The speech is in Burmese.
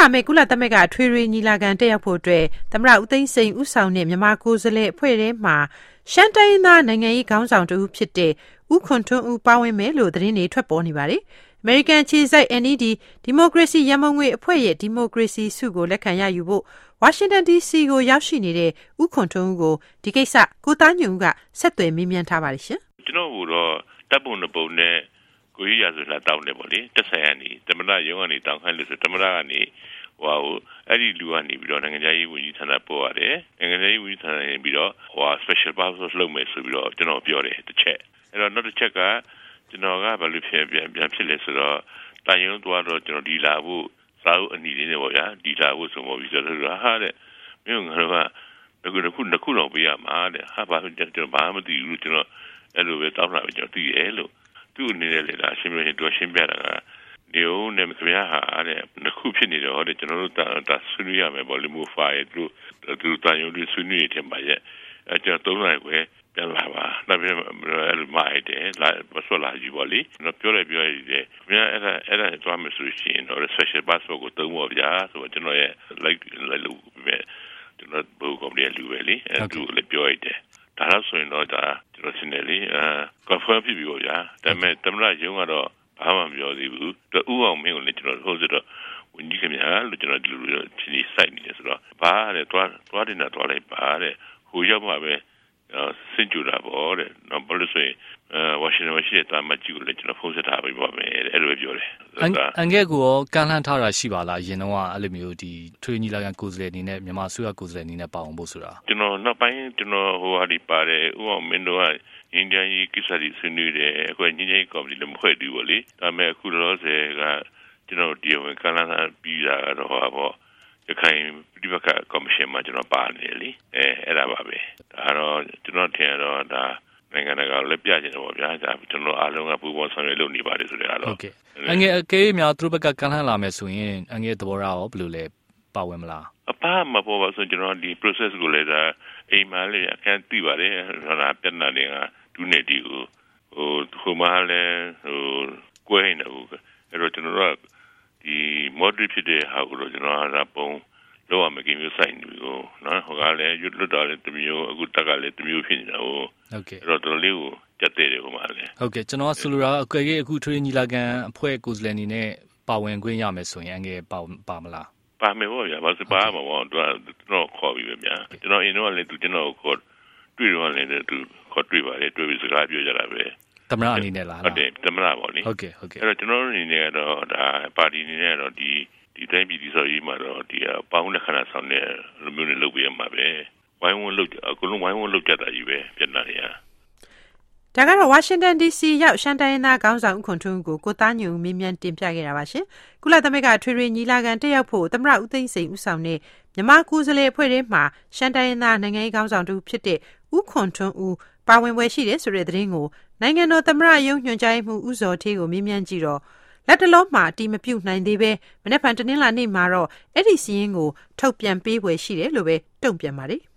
မယ့်ကုလသမဂ္ဂထွေထွေညီလာခံတက်ရောက်ဖို့အတွက်သမ္မတဦးသိန်းစိန်ဦးဆောင်တဲ့မြန်မာကိုယ်စားလှယ်အဖွဲ့ထဲမှာရှမ်းတိုင်းသားနိုင်ငံရေးခေါင်းဆောင်တဦးဖြစ်တဲ့ဦးခွန်ထွန်းဦးပါဝင်မယ်လို့သတင်းတွေထွက်ပေါ်နေပါတယ်။ အမေရိကန်ခြေစိုက် NED ဒီမိုကရေစီရန်ပုံငွေအဖွဲ့ရဲ့ဒီမိုကရေစီဆုကိုလက်ခံရယူဖို့ဝါရှင်တန် DC ကိုရောက်ရှိနေတဲ့ဦးခွန်ထွန်းဦးကိုဒီကိစ္စကိုသားညွန့်ဦးကဆက်သွယ်မေးမြန်းထားပါတယ်ရှင်။ကျွန်တော်တို့တပ်ပုံနှစ်ပုံနဲ့ကိုကြီးရဆိုလာတောင်းတယ်ပေါ့လေတက်ဆိုင်ရနေသမ္မတရုံးကနေတောင်းခိုင်းလို့ဆိုသမ္မတကနေအဲ့ဒီလူကနေပြီးတော့နိုင်ငံရေးဝန်ကြီးဌာနပို့ရတယ်နိုင်ငံရေးဝန်ကြီးဌာနနေပြီးတော့special purpose လုပ်မယ်ဆိုပြီးတော့ကျွန်တော်ပြောတယ်တစ်ချက်အဲ့တော့နောက်တစ်ချက်ကကျွန်တော်ကဘာလို့ပြန်ဖြစ်လဲဆိုတော့တိုင်ရုံးသွားတော့ကျွန်တော်ဒီလာဖို့စာအုပ်အနီလေးနဲ့ပေါ့ဗျာဒီလာဖို့ဆိုပြီးဆိုတော့ဟာတဲ့မင်းငါတို့ကခုတော့ပြရမှာတဲ့ဟာဘာကျွန်တော်ဘာမှမသိဘူးကျွန်တော်အဲ့လိုပဲတောင်းလာပြီကျွန်တော်သိရဲ့လို့သူ့အနေနဲ့လေဒါရှင်းပြရင်တော့ရှင်းပြတာကနေဦးနဲ့ခင်ဗျားဟာတဲ့ခုဖြစ်နေတော့တဲ့ကျွန်တော်တို့ဒါဆွေးနွေးရမယ်ပေါ့လေမို့ဖိုင်သူတိုင်ရုံးလေးဆွေးနွေးတယ်ပါရဲ့ကျွန်တော်3နိုင်ခွဲပြန်လာပါနောက်ပြန်မိုက်တယ်လာဆွလာကြည့်ပါလေကျွန်တော်ပြောတယ်ခင်ဗျားအဲ့ဒါသွားမယ်ဆိုရှင်တော့ special passport ကိုတုံးဖို့ဗျာဆိုတော့ကျွန်တော်ရဲ့ like လို့ပဲကျွန်တော်ဘုကောလေးလူပဲလေအဲ့သူလည်းပြောရတယ်ဒါလို့ဆိုရင်တော့ဒါကျွန်တော်ရှင်းတယ်လေconfirm ဖြစ်ပြီပေါ့ဗျာဒါပေမဲ့သမ္မတရုံးကတော့ဘာမှမပြောသေးဘူးသူဥအောင်မင်းကိုလည်းကျွန်တော်ဟုတ်ဆိုတော့ဝန်ကြီးခင်ဗျာလို့ကျွန်တော်ဒီလိုဖြစ်နေစိုက်နေတယ်ဆိုတော့ဘာတဲ့သွားတင်တာသွားလိုက်ပါတဲ့ဟိုရောက်မှာပဲစင်ကြတာပေါ့တဲ့နော်ဘလို့ဆိုရင်ဝါရှင်တန်မှာရှိတဲ့တာမကြီးကိုလည်းကျွန်တော်ဖုန်းဆက်ထားပေးပါမယ်တဲ့အဲ့လိုပဲပြောတယ်အန်ကဲကိုရောကန့်လန့်ထားတာရှိပါလားရင်တော့အဲ့လိုမျိုးဒီထွေညီလာခံကိုယ်စားလှယ်အနေနဲ့မြန်မာဆိုရကိုယ်စားလှယ်အနေနဲ့ပါအောင်ဖို့ဆိုတာကျွန်တော်နောက်ပိုင်းကျွန်တော်ဟိုဟာဒီပါတယ်ဥအောင်မင်းတို့ကအင်ဂျင်ကြီးကိစ္စတွေဆွေးနွေးတယ်အခုညင်ကြီးကော်မတီလည်းမဖွဲ့ဘူးပေါ့လေဒါပေမဲ့အခုလောဆယ်ကကျွန်တော်ဒီဝင်ကန့်လန့်ပြီးတာတော့ဟာပေါ့ရခိုင်ပြည်ပကကော်မရှင်မှာကျွန်တော်ပါနေလေအဲ့ဒါပါပဲဒါတော့ကျွန်တော်ထင်တော့ဒါနိုင်ငံတကာလက်ပြချင်တယ်ပေါ့ဗျာဒါကျွန်တော်အားလုံးကပူပေါင်းဆောင်ရွက်လုပ်နေပါတယ်ဆိုတဲ့အားလုံးဟုတ်ကဲ့အငယ်အကဲများသူတို့ဘက်ကကန့်လန့်လာမယ်ဆိုရင်အငယ်သဘောထားရောဘယ်လိုလဲပါဝင်မလားအပါမပေါ်ပါဆိုကျွန်တော်ဒီ process ကိုလည်းဒါအိမ်မှာလည်းအခန်းသိပါတယ်ဟိုလာပြန်လာနေကဒုနေတီကိုဟိုမှာလည်းကွဲနေဘူးအဲ့တော့ကျွန်တော်တို့ဒီ moderate ဖြစ်တဲ့ဟာကိုကျွန်တော်ကပုံလောရမကင်းမျိုးဆိုင်နေကိုနော်ဟိုကလည်းရွတ်လွတ်တော်လည်းတမျိုးအခုတက်ကလည်းတမျိုးဖြစ်နေတာဟုတ်ကဲ့အဲ့တော့တော်လေးကိုကြက်တဲ့တယ်ဟိုမှာလည်းဟုတ်ကဲ့ကျွန်တော်ဆိုလိုတာအကွယ်ကြီးအခုထွေးညီလာခံအဖွဲ့ကိုယ်စားလှယ်အနေနဲ့ပါဝင်ခွင့်ရမယ်ဆိုရင်အငယ်ပါမလားပါမယ်ပေါ့ဗျာဘာစပါမှာပေါ့သူကတော့ခေါ်ပြီးပဲဗျာကျွန်တော်အင်းတော့လည်းသူကျွန်တော်ခေါ်တွေ့တော့လည်းသူခေါ်တွေ့ပါလေတွေ့ပြီးစကားပြောကြတာပဲသမ္မတအနေနဲ့လားဟုတ်တယ်သမ္မတပေါ့လေဟုတ်ကဲ့အဲ့တော့ကျွန်တော်အနေနဲ့တော့ဒါပါတီအနေနဲ့တော့ဒီတိုင်းပြည်ဒီဆိုရေးမှာတော့ဒီပေါင်းလက်ခဏဆောင်တဲ့လူမျိုးတွေလုပ်ပေးရမှာပဲဝိုင်းဝန်းလုပ်အကုန်လုံးဝိုင်းဝန်းလုပ်ကြတာကြီးပဲပြန်လာရဒါကတော့ဝါရှင်တန် DC ရောက်ရှမ်းတိုင်းသားခေါင်းဆောင်ဦးခွန်ထွန်းကိုကိုသားညွန့်မေးမြန်းတင်ပြခဲ့တာပါရှင်ကုလသမဂ္ဂထွေထွေညီလာခံတက်ရောက်ဖို့သမ္မတဦးသိန်းစိန်ဦးဆောင်တဲ့မြန်မာကိုယ်စားလှယ်အဖွဲ့ထဲမှာရှမ်းတိုင်းသားနိုင်ငံရေးခေါင်းဆောင်တူဖြစ်တဲ့ဦးခွန်ထွန်းဦးပါဝင်ပွဲရှိတယ်ဆိုတဲ့သတင်းကိုနိုင်ငံတော်သမ္မတရုံးညွှန်ကြားရေးမှူးဦးဇော်ဌေးကိုမေးမြန်းကြည့်တော့လက်တလုံးမှာအတိမပြုတ်နိုင်သေးပဲမနေ့ကတနင်္လာနေ့မှာတော့အဲ့ဒီစီးရင်ကိုထုတ်ပြန်ပေးပွဲရှိတယ်လို့ပဲတုံ့ပြန်ပါတယ်